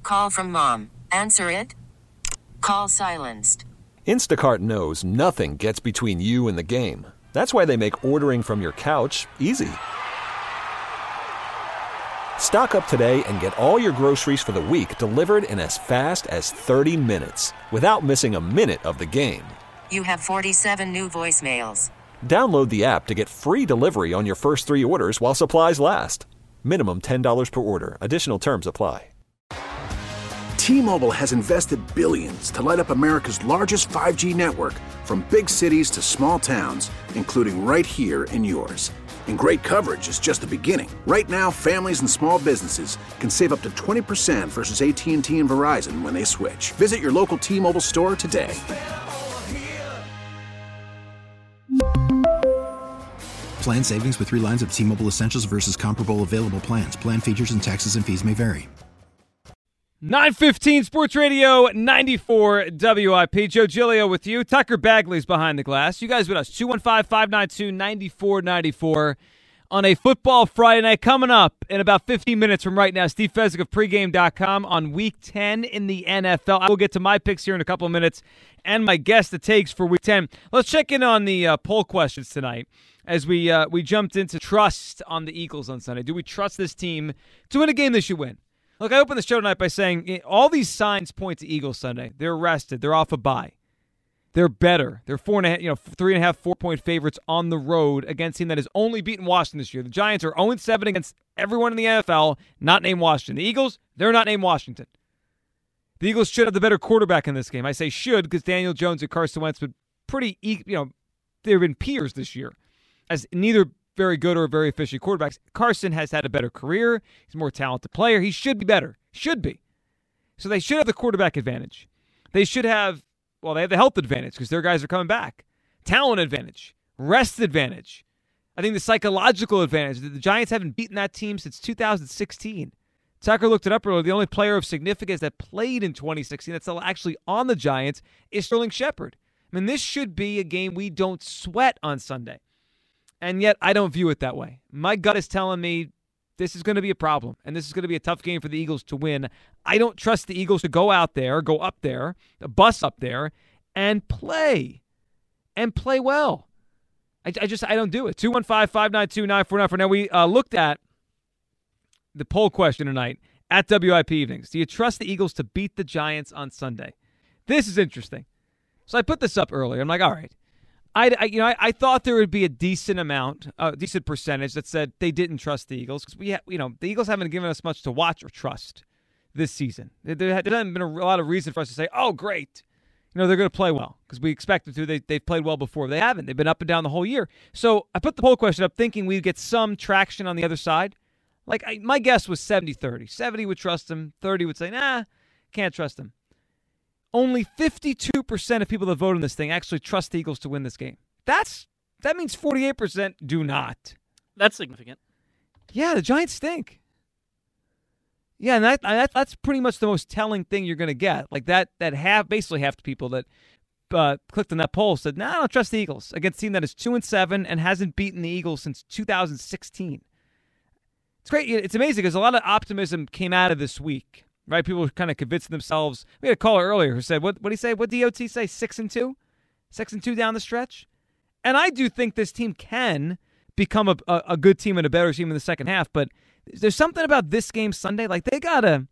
Call from mom. Answer it. Call silenced. Instacart knows nothing gets between you and the game. That's why they make ordering from your couch easy. Stock up today and get all your groceries for the week delivered in as fast as 30 minutes without missing a minute of the game. You have 47 new voicemails. Download the app to get free delivery on your first 3 orders while supplies last. Minimum $10 per order. Additional terms apply. T-Mobile has invested billions to light up America's largest 5G network, from big cities to small towns, including right here in yours. And great coverage is just the beginning. Right now, families and small businesses can save up to 20% versus AT&T and Verizon when they switch. Visit your local T-Mobile store today. Plan savings with 3 lines of T-Mobile Essentials versus comparable available plans. Plan features and taxes and fees may vary. 9:15 Sports Radio 94 WIP. Joe Giglio with you. Tucker Bagley's behind the glass. You guys with us. 215-592-9494 on a football Friday night. Coming up in about 15 minutes from right now, Steve Fezzik of pregame.com on Week 10 in the NFL. I will get to my picks here in a couple of minutes and my guest that takes for Week 10. Let's check in on the poll questions tonight as we jumped into trust on the Eagles on Sunday. Do we trust this team to win a game they should win? Look, I opened the show tonight by saying all these signs point to Eagles Sunday. They're rested. They're off a bye. They're better. They're 3.5, 4-point favorites on the road against a team that has only beaten Washington this year. The Giants are 0-7 against everyone in the NFL, not named Washington. The Eagles, they're not named Washington. The Eagles should have the better quarterback in this game. I say should because Daniel Jones and Carson Wentz have been they've been peers this year, as neither very good or very efficient quarterbacks. Carson has had a better career. He's a more talented player. He should be better. Should be. So they should have the quarterback advantage. They should have, they have the health advantage because their guys are coming back. Talent advantage. Rest advantage. I think the psychological advantage. The Giants haven't beaten that team since 2016. Tucker looked it up earlier. The only player of significance that played in 2016 that's still actually on the Giants is Sterling Shepard. I mean, this should be a game we don't sweat on Sunday. And yet, I don't view it that way. My gut is telling me this is going to be a problem, and this is going to be a tough game for the Eagles to win. I don't trust the Eagles to go up there, bus up there, and play well. I don't do it. 215-592-9494. Now, we looked at the poll question tonight at WIP Evenings. Do you trust the Eagles to beat the Giants on Sunday? This is interesting. So I put this up earlier. I'm like, all right. I thought there would be a decent percentage that said they didn't trust the Eagles because the Eagles haven't given us much to watch or trust this season. There hasn't been a lot of reason for us to say, oh, great, they're going to play well because we expect them to. They've played well before. They haven't. They've been up and down the whole year. So I put the poll question up thinking we'd get some traction on the other side. My guess was 70-30. 70 would trust them. 30 would say, nah, can't trust them. Only 52% of people that vote on this thing actually trust the Eagles to win this game. That means 48% do not. That's significant. Yeah, the Giants stink. Yeah, and that's pretty much the most telling thing you're going to get. Like basically half the people that clicked on that poll said, "Nah, I don't trust the Eagles against a team that is 2-7 and hasn't beaten the Eagles since 2016." It's great. It's amazing because a lot of optimism came out of this week. Right, people were kind of convincing themselves. We had a caller earlier who said, "What did he say? What did DOT say? 6-2, 6-2 down the stretch." And I do think this team can become a good team and a better team in the second half. But there's something about this game Sunday, like they gotta.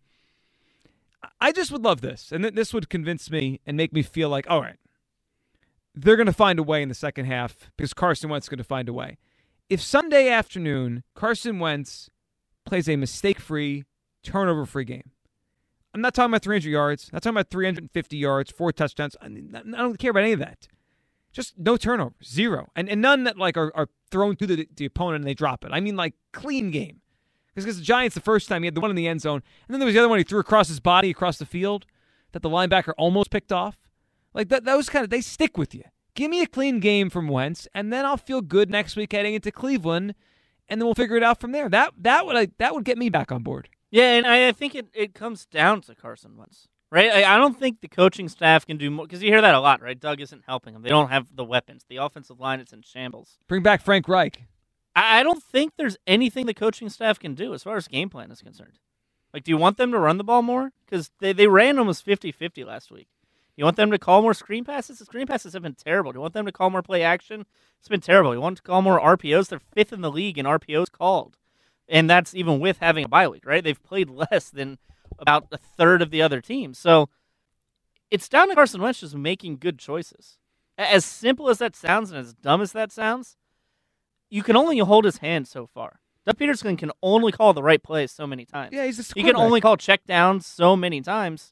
I just would love this, and this would convince me and make me feel like, all right, they're going to find a way in the second half because Carson Wentz is going to find a way. If Sunday afternoon Carson Wentz plays a mistake-free, turnover-free game. I'm not talking about 300 yards. I'm not talking about 350 yards, 4 touchdowns. I don't care about any of that. Just no turnovers, 0. And none that are thrown to the opponent and they drop it. I mean clean game. Because the Giants, the first time, he had the one in the end zone. And then there was the other one he threw across his body, across the field, that the linebacker almost picked off. Those they stick with you. Give me a clean game from Wentz, and then I'll feel good next week heading into Cleveland, and then we'll figure it out from there. That would get me back on board. Yeah, and I think it comes down to Carson Wentz, right? I don't think the coaching staff can do more, because you hear that a lot, right? Doug isn't helping them. They don't have the weapons. The offensive line is in shambles. Bring back Frank Reich. I don't think there's anything the coaching staff can do as far as game plan is concerned. Do you want them to run the ball more? Because they ran almost 50-50 last week. You want them to call more screen passes? The screen passes have been terrible. Do you want them to call more play action? It's been terrible. You want to call more RPOs? They're 5th in the league in RPOs called. And that's even with having a bye week, right? They've played less than about a third of the other teams. So it's down to Carson Wentz just making good choices. As simple as that sounds and as dumb as that sounds, you can only hold his hand so far. Doug Peterson can only call the right plays so many times. Yeah, he's a He can only call check downs so many times.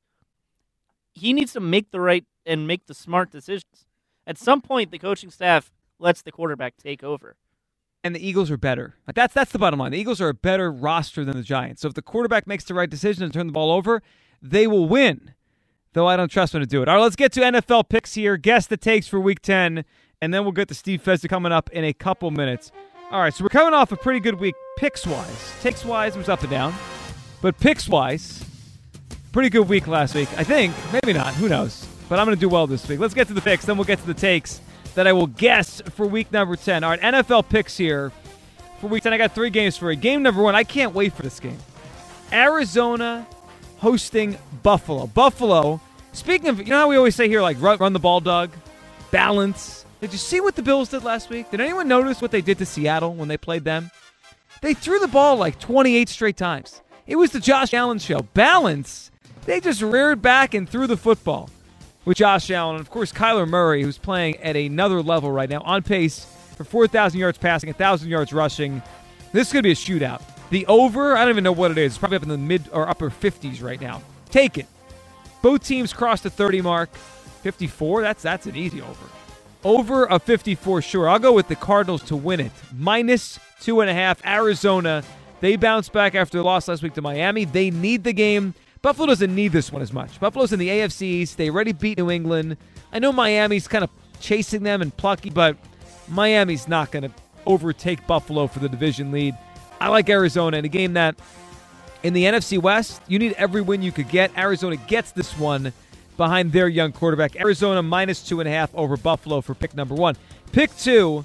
He needs to make the right and make the smart decisions. At some point, the coaching staff lets the quarterback take over. And the Eagles are better. That's the bottom line. The Eagles are a better roster than the Giants. So if the quarterback makes the right decision and turn the ball over, they will win. Though I don't trust him to do it. All right, let's get to NFL picks here. Guess the takes for Week 10, and then we'll get to Steve Fezzik coming up in a couple minutes. All right, so we're coming off a pretty good week picks-wise. Takes-wise, it was up and down. But picks-wise, pretty good week last week. I think. Maybe not. Who knows? But I'm going to do well this week. Let's get to the picks, then we'll get to the takes that I will guess for week number 10. All right, NFL picks here for week 10. I got 3 games for you. Game number 1, I can't wait for this game. Arizona hosting Buffalo. Buffalo, speaking of, you know how we always say here, like, run the ball, Doug? Balance. Did you see what the Bills did last week? Did anyone notice what they did to Seattle when they played them? They threw the ball like 28 straight times. It was the Josh Allen show. Balance. They just reared back and threw the football with Josh Allen. And, of course, Kyler Murray, who's playing at another level right now, on pace for 4,000 yards passing, 1,000 yards rushing. This is going to be a shootout. The over, I don't even know what it is. It's probably up in the mid or upper 50s right now. Take it. Both teams crossed the 30 mark. 54, that's an easy over. Over a 54, sure. I'll go with the Cardinals to win it. -2.5. Arizona, they bounced back after the loss last week to Miami. They need the game. Buffalo doesn't need this one as much. Buffalo's in the AFC East. They already beat New England. I know Miami's kind of chasing them and plucky, but Miami's not going to overtake Buffalo for the division lead. I like Arizona in a game that in the NFC West, you need every win you could get. Arizona gets this one behind their young quarterback. Arizona -2.5 over Buffalo for pick number 1. Pick 2,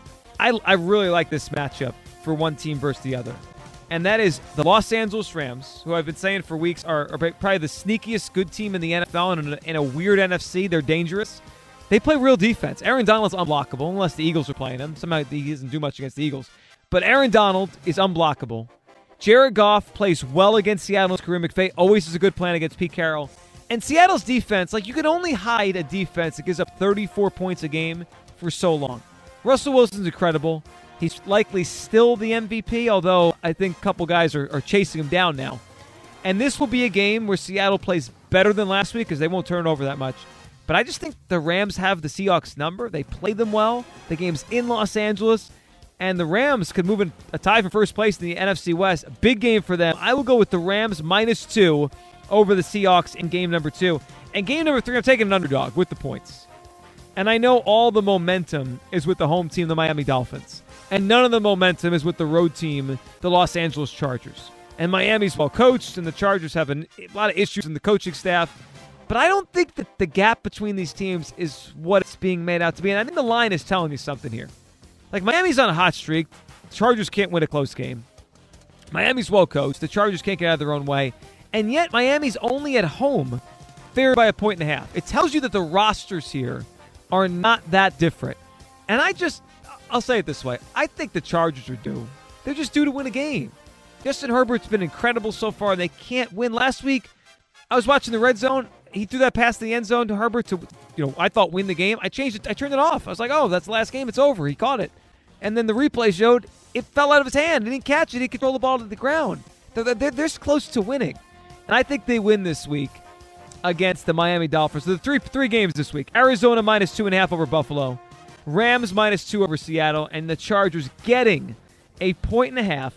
I really like this matchup for one team versus the other. And that is the Los Angeles Rams, who I've been saying for weeks are probably the sneakiest good team in the NFL, and in a weird NFC, they're dangerous. They play real defense. Aaron Donald's unblockable, unless the Eagles are playing him. Somehow he doesn't do much against the Eagles. But Aaron Donald is unblockable. Jared Goff plays well against Seattle's Kareem McVay. Always is a good plan against Pete Carroll. And Seattle's defense, like, you can only hide a defense that gives up 34 points a game for so long. Russell Wilson's incredible. He's likely still the MVP, although I think a couple guys are chasing him down now. And this will be a game where Seattle plays better than last week because they won't turn over that much. But I just think the Rams have the Seahawks number. They play them well. The game's in Los Angeles. And the Rams could move in a tie for first place in the NFC West. A big game for them. I will go with the Rams -2 over the Seahawks in game number 2. And game number 3, I'm taking an underdog with the points. And I know all the momentum is with the home team, the Miami Dolphins. And none of the momentum is with the road team, the Los Angeles Chargers. And Miami's well coached, and the Chargers have a lot of issues in the coaching staff. But I don't think that the gap between these teams is what it's being made out to be. And I think the line is telling you something here. Like, Miami's on a hot streak. The Chargers can't win a close game. Miami's well coached. The Chargers can't get out of their own way. And yet Miami's only at home, favored by 1.5. It tells you that the rosters here are not that different. And I'll say it this way. I think the Chargers are due. They're just due to win a game. Justin Herbert's been incredible so far. They can't win. Last week, I was watching the red zone. He threw that pass to the end zone to Herbert to, I thought win the game. I changed it. I turned it off. I was like, oh, that's the last game. It's over. He caught it. And then the replay showed it fell out of his hand. He didn't catch it. He controlled the ball to the ground. They're close to winning. And I think they win this week against the Miami Dolphins. So the three games this week. Arizona -2.5 over Buffalo. Rams -2 over Seattle. And the Chargers getting a 1.5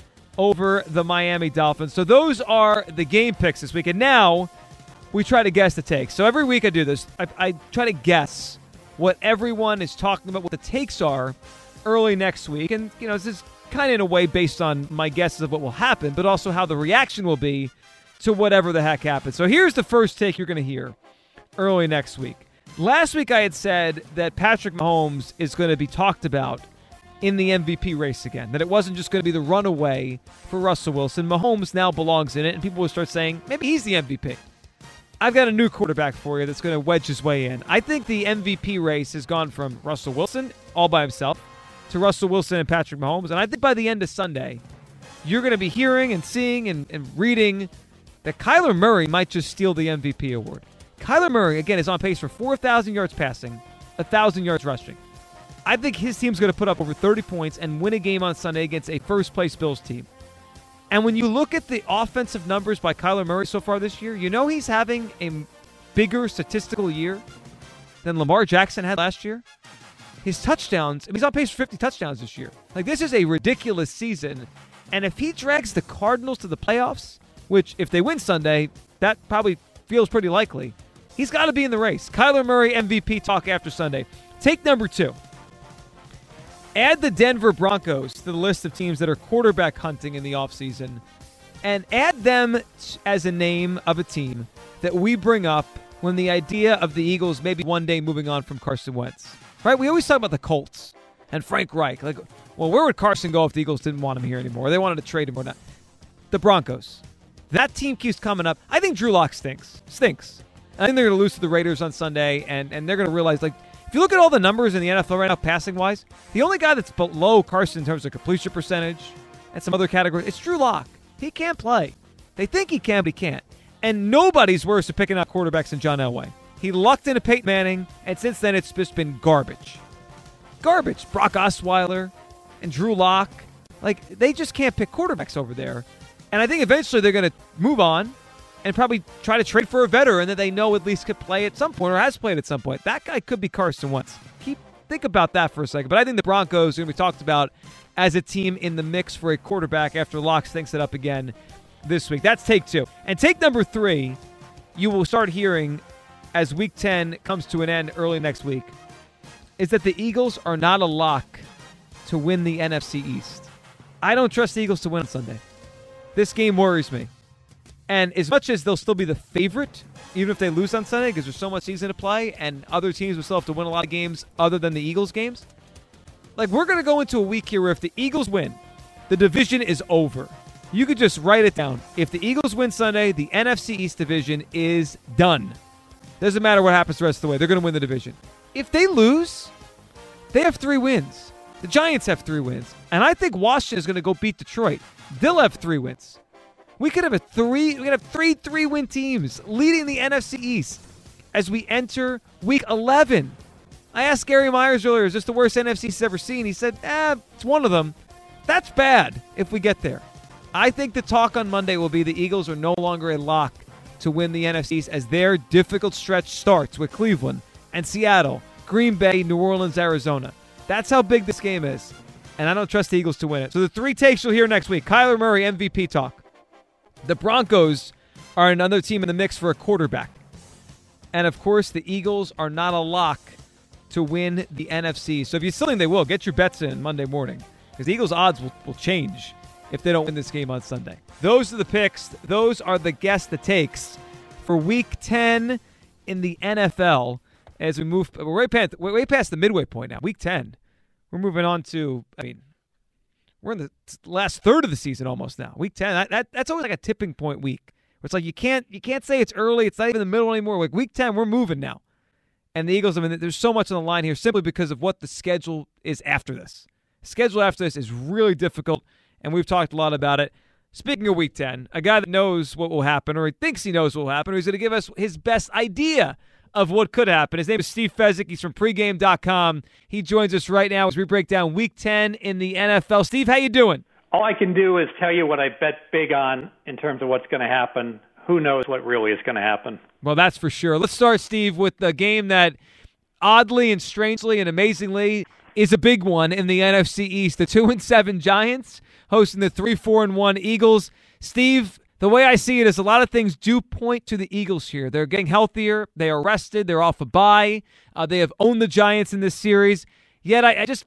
over the Miami Dolphins. So those are the game picks this week. And now we try to guess the takes. So every week I do this. I try to guess what everyone is talking about, what the takes are early next week. And, this is kind of in a way based on my guesses of what will happen, but also how the reaction will be to whatever the heck happens. So here's the first take you're going to hear early next week. Last week I had said that Patrick Mahomes is going to be talked about in the MVP race again, that it wasn't just going to be the runaway for Russell Wilson. Mahomes now belongs in it, and people will start saying, maybe he's the MVP. I've got a new quarterback for you that's going to wedge his way in. I think the MVP race has gone from Russell Wilson all by himself to Russell Wilson and Patrick Mahomes, and I think by the end of Sunday, you're going to be hearing and seeing and reading that Kyler Murray might just steal the MVP award. Kyler Murray, again, is on pace for 4,000 yards passing, 1,000 yards rushing. I think his team's going to put up over 30 points and win a game on Sunday against a first-place Bills team. And when you look at the offensive numbers by Kyler Murray so far this year, you know he's having a bigger statistical year than Lamar Jackson had last year. His touchdowns, he's on pace for 50 touchdowns this year. Like, this is a ridiculous season. And if he drags the Cardinals to the playoffs, which if they win Sunday, that probably feels pretty likely, he's got to be in the race. Kyler Murray MVP talk after Sunday. Take number 2. Add the Denver Broncos to the list of teams that are quarterback hunting in the offseason, and add them as a name of a team that we bring up when the idea of the Eagles maybe one day moving on from Carson Wentz. Right? We always talk about the Colts and Frank Reich. Like, well, where would Carson go if the Eagles didn't want him here anymore? They wanted to trade him or not. The Broncos. That team keeps coming up. I think Drew Lock stinks. I think they're going to lose to the Raiders on Sunday, and they're going to realize, like, if you look at all the numbers in the NFL right now, passing-wise, the only guy that's below Carson in terms of completion percentage and some other categories, it's Drew Lock. He can't play. They think he can, but he can't. And nobody's worse at picking out quarterbacks than John Elway. He lucked into Peyton Manning, and since then it's just been garbage. Garbage. Brock Osweiler and Drew Lock. Like, they just can't pick quarterbacks over there. And I think eventually they're going to move on and probably try to trade for a veteran that they know at least could play at some point or has played at some point. That guy could be Carson Wentz. Think about that for a second. But I think the Broncos are going to be talked about as a team in the mix for a quarterback after Locke stinks it up again this week. That's take 2. And take number 3, you will start hearing as Week 10 comes to an end early next week, is that the Eagles are not a lock to win the NFC East. I don't trust the Eagles to win on Sunday. This game worries me. And as much as they'll still be the favorite, even if they lose on Sunday, because there's so much season to play, and other teams will still have to win a lot of games other than the Eagles games, like, we're going to go into a week here where if the Eagles win, the division is over. You could just write it down. If the Eagles win Sunday, the NFC East division is done. Doesn't matter what happens the rest of the way. They're going to win the division. If they lose, they have 3 wins. The Giants have 3 wins. And I think Washington is going to go beat Detroit. They'll have 3 wins. We could have three 3-win teams leading the NFC East as we enter Week 11. I asked Gary Myers earlier, is this the worst NFC he's ever seen? He said, it's one of them. That's bad if we get there. I think the talk on Monday will be the Eagles are no longer a lock to win the NFC East as their difficult stretch starts with Cleveland and Seattle, Green Bay, New Orleans, Arizona. That's how big this game is, and I don't trust the Eagles to win it. So the 3 takes you'll hear next week. Kyler Murray, MVP talk. The Broncos are another team in the mix for a quarterback. And, of course, the Eagles are not a lock to win the NFC. So if you still think they will, get your bets in Monday morning, because the Eagles' odds will change if they don't win this game on Sunday. Those are the picks. Those are the guess the takes for Week 10 in the NFL as we move. We're way past the midway point now. Week 10. We're moving on to, we're in the last third of the season almost now. Week 10, that's always like a tipping point week. Where it's like you can't say it's early. It's not even the middle anymore. Like Week 10, we're moving now. And the Eagles, there's so much on the line here simply because of what the schedule is after this. The schedule after this is really difficult, and we've talked a lot about it. Speaking of Week 10, a guy that knows what will happen, or he thinks he knows what will happen, or he's going to give us his best idea of what could happen. His name is Steve Fezzik. He's from pregame.com. He joins us right now as we break down Week 10 in the NFL. Steve, how you doing? All I can do is tell you what I bet big on in terms of what's going to happen. Who knows what really is going to happen? Well, that's for sure. Let's start, Steve, with the game that oddly and strangely and amazingly is a big one in the NFC East. The 2-7 Giants hosting the 3-4-1 Eagles. Steve, the way I see it is a lot of things do point to the Eagles here. They're getting healthier. They are rested. They're off a bye. They have owned the Giants in this series. Yet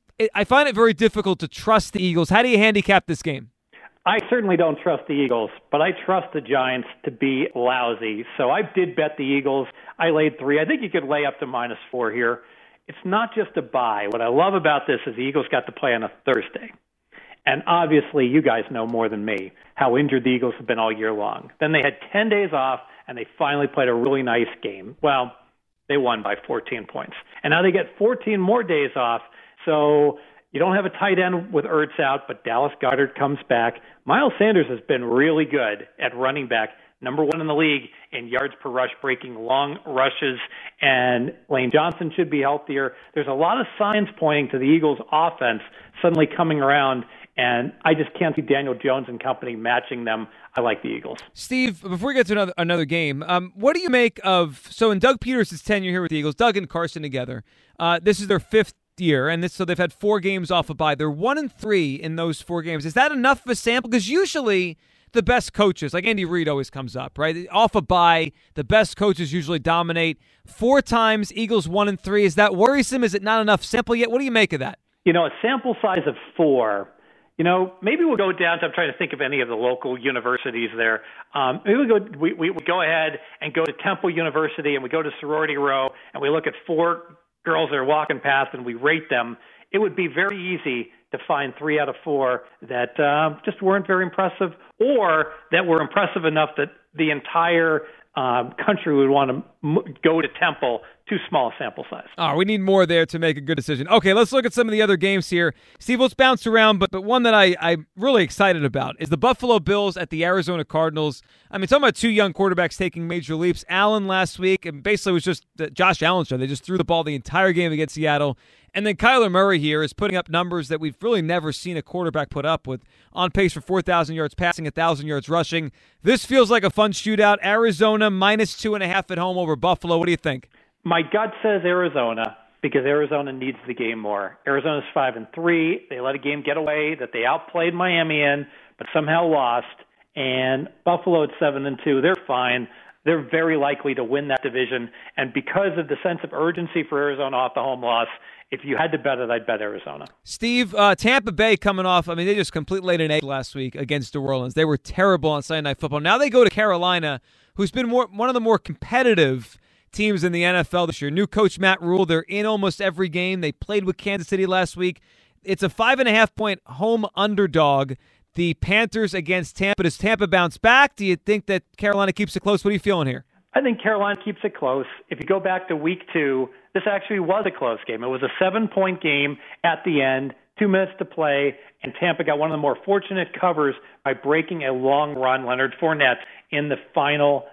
I find it very difficult to trust the Eagles. How do you handicap this game? I certainly don't trust the Eagles, but I trust the Giants to be lousy. So I did bet the Eagles. I laid 3. I think you could lay up to -4 here. it's not just a bye. What I love about this is the Eagles got to play on a Thursday. And obviously, you guys know more than me how injured the Eagles have been all year long. Then they had 10 days off, and they finally played a really nice game. Well, they won by 14 points. And now they get 14 more days off. So you don't have a tight end with Ertz out, but Dallas Goedert comes back. Miles Sanders has been really good at running back, number one in the league in yards per rush, breaking long rushes, and Lane Johnson should be healthier. There's a lot of signs pointing to the Eagles' offense suddenly coming around, and I just can't see Daniel Jones and company matching them. I like the Eagles. Steve, before we get to another game, what do you make of, so in Doug Peterson's tenure here with the Eagles, Doug and Carson together, this is their fifth year, and so they've had 4 games off a bye. They're 1-3 in those 4 games. Is that enough of a sample? Because usually the best coaches, like Andy Reid always comes up, right? Off a bye, the best coaches usually dominate. 4 times, Eagles 1-3. Is that worrisome? Is it not enough sample yet? What do you make of that? A sample size of 4. Maybe we'll go down to, I'm trying to think of any of the local universities there. Maybe we go ahead and go to Temple University, and we go to Sorority Row, and we look at 4 girls that are walking past, and we rate them. It would be very easy to find 3 out of 4 that just weren't very impressive, or that were impressive enough that the entire country would want to go to Temple. Too small a sample size. Oh, we need more there to make a good decision. Okay, let's look at some of the other games here. Steve, let's bounce around, but one that I'm really excited about is the Buffalo Bills at the Arizona Cardinals. I mean, talking about 2 young quarterbacks taking major leaps. Allen last week, and basically was just Josh Allen's show. They just threw the ball the entire game against Seattle. And then Kyler Murray here is putting up numbers that we've really never seen a quarterback put up, with on pace for 4,000 yards passing, 1,000 yards rushing. This feels like a fun shootout. Arizona minus 2.5 at home over Buffalo. What do you think? My gut says Arizona, because Arizona needs the game more. Arizona's 5-3. They let a game get away that they outplayed Miami in, but somehow lost. And Buffalo at 7-2. They're fine. They're very likely to win that division. And because of the sense of urgency for Arizona off the home loss, if you had to bet it, I'd bet Arizona. Steve, Tampa Bay coming off, I mean, they just completely laid an egg last week against New Orleans. They were terrible on Sunday Night Football. Now they go to Carolina, who's been one of the more competitive teams in the NFL this year. New coach Matt Rule, they're in almost every game. They played with Kansas City last week. It's a 5.5-point home underdog. The Panthers against Tampa. Does Tampa bounce back? Do you think that Carolina keeps it close? What are you feeling here? I think Carolina keeps it close. If you go back to week 2, this actually was a close game. It was a 7-point game at the end, 2 minutes to play, and Tampa got one of the more fortunate covers by breaking a long run, Leonard Fournette, in the final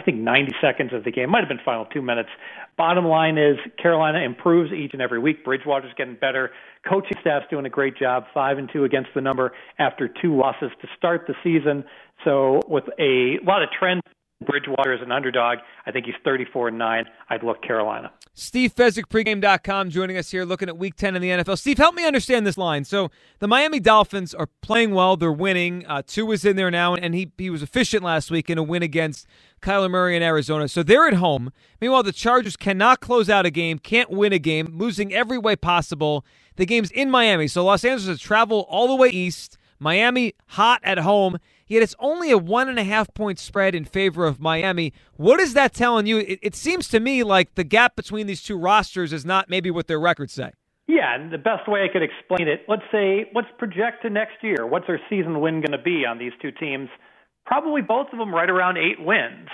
90 seconds of the game. Might have been final 2 minutes. Bottom line is Carolina improves each and every week. Bridgewater's getting better. Coaching staff's doing a great job, 5-2 against the number after 2 losses to start the season. So with a lot of trends, Bridgewater is an underdog. I think he's 34-9. I'd look Carolina. Steve Fezzik, pregame.com, joining us here looking at Week 10 in the NFL. Steve, help me understand this line. So the Miami Dolphins are playing well. They're winning. Tua is in there now, and he was efficient last week in a win against Kyler Murray in Arizona. So they're at home. Meanwhile, the Chargers cannot close out a game, can't win a game, losing every way possible. The game's in Miami. So Los Angeles has traveled all the way east. Miami hot at home. Yet it's only a 1.5-point spread in favor of Miami. What is that telling you? It seems to me like the gap between these two rosters is not maybe what their records say. Yeah, and the best way I could explain it, let's project to next year. What's our season win going to be on these two teams? Probably both of them right around 8 wins.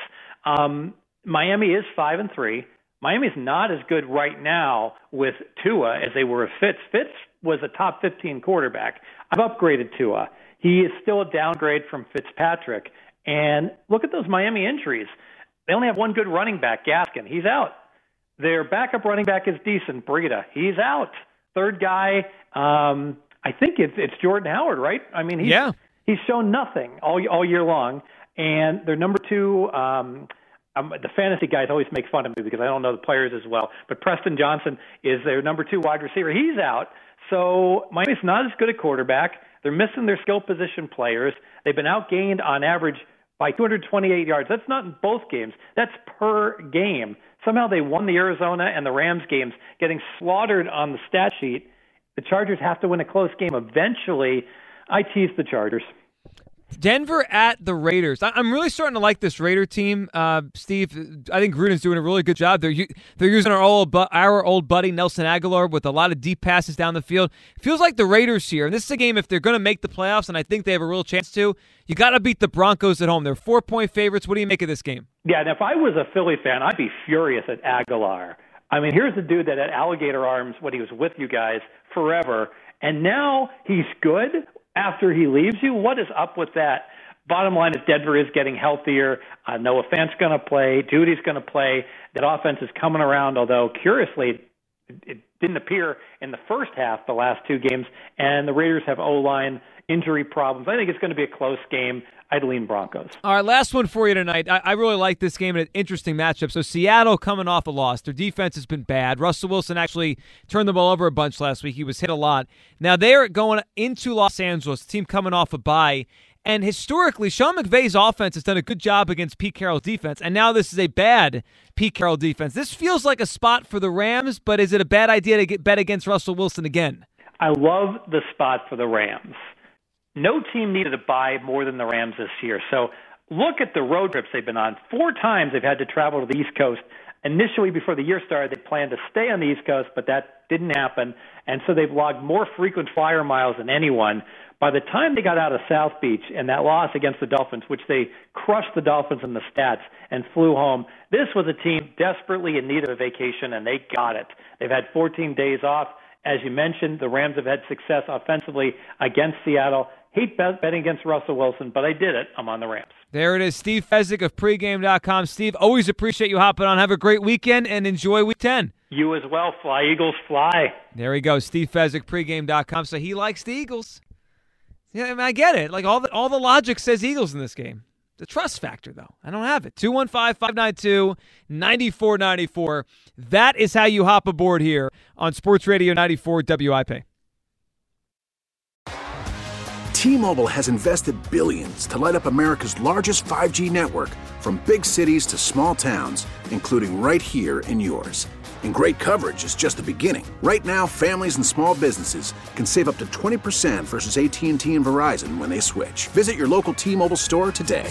Miami is 5-3. Miami's not as good right now with Tua as they were with Fitz. Fitz was a top 15 quarterback. I've upgraded Tua. He is still a downgrade from Fitzpatrick. And look at those Miami injuries. They only have one good running back, Gaskin. He's out. Their backup running back is decent, Breida. He's out. Third guy, I think it's Jordan Howard, right? I mean, he's shown nothing all year long. And their number 2, the fantasy guys always make fun of me because I don't know the players as well. But Preston Johnson is their number 2 wide receiver. He's out. So Miami's not as good a quarterback. They're missing their skill position players. They've been outgained on average by 228 yards. That's not in both games. That's per game. Somehow they won the Arizona and the Rams games, getting slaughtered on the stat sheet. The Chargers have to win a close game eventually. I tease the Chargers. Denver at the Raiders. I'm really starting to like this Raider team, Steve. I think Gruden's doing a really good job. They're using our old buddy Nelson Aguilar with a lot of deep passes down the field. Feels like the Raiders here, and this is a game if they're going to make the playoffs, and I think they have a real chance to. You got to beat the Broncos at home. They're 4-point favorites. What do you make of this game? Yeah, and if I was a Philly fan, I'd be furious at Aguilar. I mean, here's a dude that had alligator arms when he was with you guys forever, and now he's good after he leaves you. What is up with that? Bottom line is Denver is getting healthier. Noah Fant's going to play. Judy's going to play. That offense is coming around, although curiously it didn't appear in the first half the last two games, and the Raiders have O-line injury problems. I think it's going to be a close game. I'd lean Broncos. All right, last one for you tonight. I really like this game, an interesting matchup. So Seattle coming off a loss. Their defense has been bad. Russell Wilson actually turned the ball over a bunch last week. He was hit a lot. Now they're going into Los Angeles, the team coming off a bye. And historically, Sean McVay's offense has done a good job against Pete Carroll's defense. And now this is a bad Pete Carroll defense. This feels like a spot for the Rams, but is it a bad idea to bet against Russell Wilson again? I love the spot for the Rams. No team needed to buy more than the Rams this year. So look at the road trips they've been on. 4 times they've had to travel to the East Coast. Initially, before the year started, they planned to stay on the East Coast, but that didn't happen. And so they've logged more frequent flyer miles than anyone. By the time they got out of South Beach and that loss against the Dolphins, which they crushed the Dolphins in the stats and flew home, this was a team desperately in need of a vacation, and they got it. They've had 14 days off. As you mentioned, the Rams have had success offensively against Seattle. Hate betting against Russell Wilson, but I did it. I'm on the Rams. There it is, Steve Fezzik of pregame.com. Steve, always appreciate you hopping on. Have a great weekend and enjoy Week 10. You as well. Fly, Eagles, fly. There he goes, Steve Fezzik, pregame.com. So he likes the Eagles. Yeah, I mean, I get it. Like all the logic says Eagles in this game. The trust factor, though, I don't have it. 215-592-9494. That is how you hop aboard here on Sports Radio 94 WIP. T-Mobile has invested billions to light up America's largest 5G network, from big cities to small towns, including right here in yours. And great coverage is just the beginning. Right now, families and small businesses can save up to 20% versus AT&T and Verizon when they switch. Visit your local T-Mobile store today.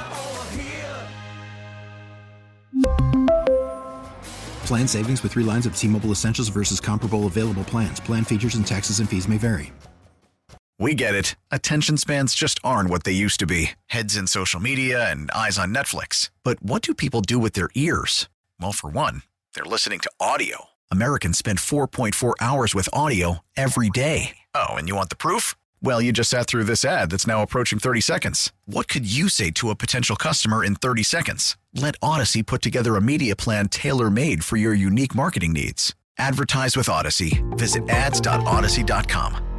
Plan savings with 3 lines of T-Mobile Essentials versus comparable available plans. Plan features and taxes and fees may vary. We get it. Attention spans just aren't what they used to be. Heads in social media and eyes on Netflix. But what do people do with their ears? Well, for one, they're listening to audio. Americans spend 4.4 hours with audio every day. Oh, and you want the proof? Well, you just sat through this ad that's now approaching 30 seconds. What could you say to a potential customer in 30 seconds? Let Odyssey put together a media plan tailor-made for your unique marketing needs. Advertise with Odyssey. Visit ads.odyssey.com.